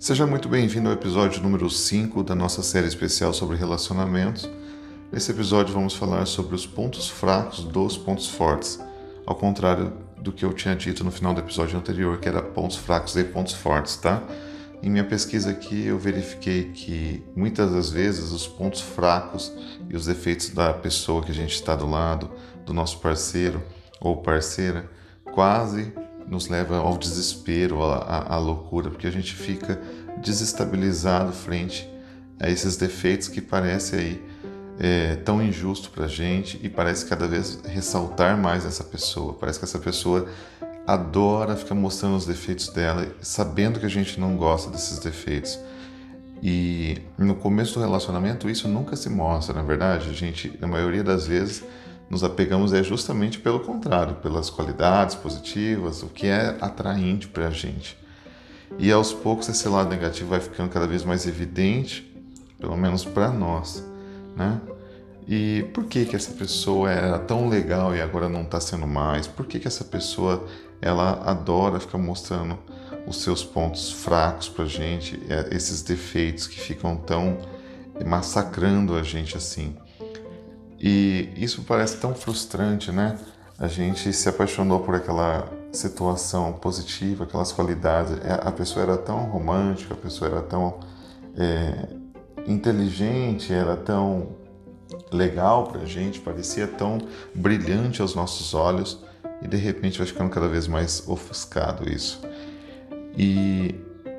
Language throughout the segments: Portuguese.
Seja muito bem-vindo ao episódio número 5 da nossa série especial sobre relacionamentos. Nesse episódio vamos falar sobre os pontos fracos dos pontos fortes, ao contrário do que eu tinha dito no final do episódio anterior, que era pontos fracos e pontos fortes, tá? Em minha pesquisa aqui eu verifiquei que muitas das vezes os pontos fracos e os defeitos da pessoa que a gente está do lado, do nosso parceiro ou parceira, quase nos leva ao desespero, à loucura, porque a gente fica desestabilizado frente a esses defeitos que parece aí tão injusto pra gente e parece cada vez ressaltar mais essa pessoa. Parece que essa pessoa adora ficar mostrando os defeitos dela, sabendo que a gente não gosta desses defeitos. E no começo do relacionamento isso nunca se mostra, na verdade. A gente, na maioria das vezes, nos apegamos justamente pelo contrário, pelas qualidades positivas, o que é atraente para a gente. E aos poucos esse lado negativo vai ficando cada vez mais evidente, pelo menos para nós, né? E por que essa pessoa era tão legal e agora não está sendo mais? Por que essa pessoa ela adora ficar mostrando os seus pontos fracos para a gente, esses defeitos que ficam tão massacrando a gente assim? E isso parece tão frustrante, né? A gente se apaixonou por aquela situação positiva, aquelas qualidades. A pessoa era tão romântica, a pessoa era tão inteligente, era tão legal pra gente, parecia tão brilhante aos nossos olhos e de repente vai ficando cada vez mais ofuscado isso. E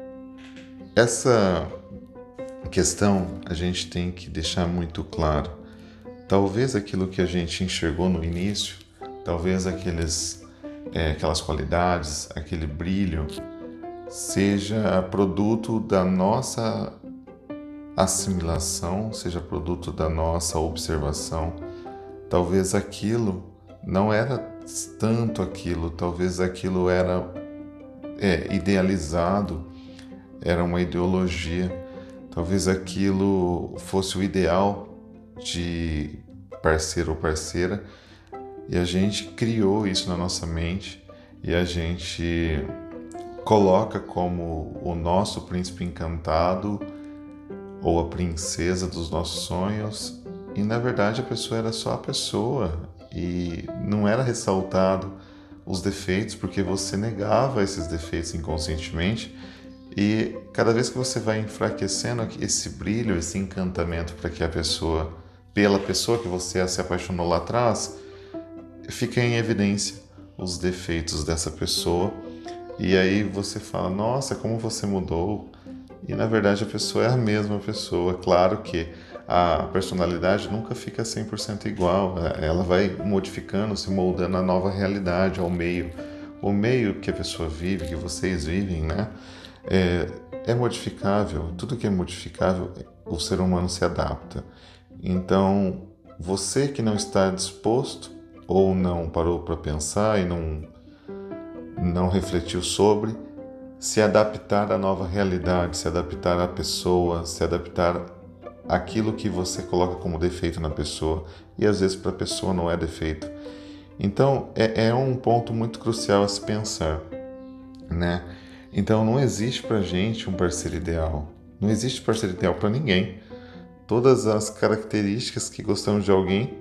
essa questão a gente tem que deixar muito claro. Talvez aquilo que a gente enxergou no início, talvez aquelas qualidades, aquele brilho, seja produto da nossa assimilação, seja produto da nossa observação. Talvez aquilo não era tanto aquilo, talvez aquilo era idealizado, era uma ideologia, talvez aquilo fosse o ideal de parceiro ou parceira e a gente criou isso na nossa mente e a gente coloca como o nosso príncipe encantado ou a princesa dos nossos sonhos e na verdade a pessoa era só a pessoa e não era ressaltado os defeitos porque você negava esses defeitos inconscientemente. E cada vez que você vai enfraquecendo esse brilho, esse encantamento pela pessoa que você se apaixonou lá atrás, fica em evidência os defeitos dessa pessoa. E aí você fala, nossa, como você mudou. E na verdade a pessoa é a mesma pessoa. Claro que a personalidade nunca fica 100% igual. Ela vai modificando, se moldando à nova realidade, ao meio. O meio que a pessoa vive, que vocês vivem, né? É modificável, tudo que é modificável, o ser humano se adapta. Então, você que não está disposto ou não parou para pensar e não refletiu sobre, se adaptar à nova realidade, se adaptar à pessoa, se adaptar àquilo que você coloca como defeito na pessoa e às vezes para a pessoa não é defeito. Então, é um ponto muito crucial a se pensar, né? Então não existe pra gente um parceiro ideal. Não existe parceiro ideal para ninguém. Todas as características que gostamos de alguém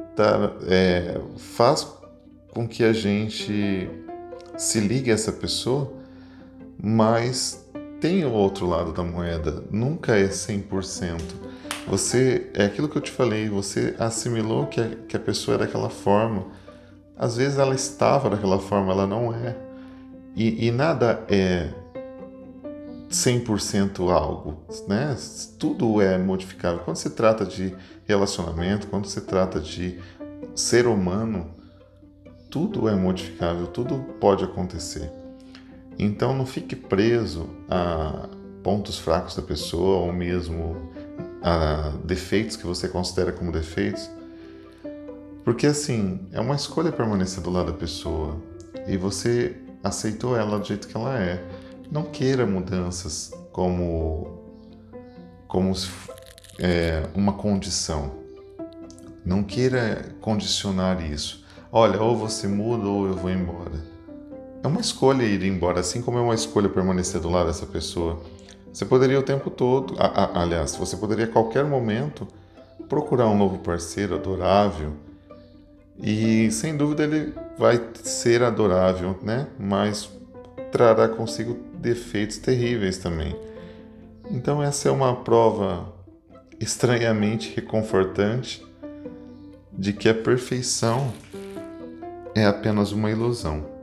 faz com que a gente se ligue a essa pessoa, mas tem o outro lado da moeda. Nunca é 100%. É aquilo que eu te falei, você assimilou que a pessoa é daquela forma. Às vezes ela estava daquela forma, ela não é. E nada é 100% algo, né? Tudo é modificável. Quando se trata de relacionamento, quando se trata de ser humano, tudo é modificável, tudo pode acontecer. Então não fique preso a pontos fracos da pessoa ou mesmo a defeitos que você considera como defeitos, porque assim, é uma escolha permanecer do lado da pessoa e você aceitou ela do jeito que ela é. Não queira mudanças como uma condição. Não queira condicionar isso. Olha, ou você muda ou eu vou embora. É uma escolha ir embora, assim como é uma escolha permanecer do lado dessa pessoa. Você poderia o tempo todo, aliás, você poderia a qualquer momento procurar um novo parceiro adorável e sem dúvida ele vai ser adorável, né? Mas trará consigo defeitos terríveis também. Então essa é uma prova estranhamente reconfortante de que a perfeição é apenas uma ilusão.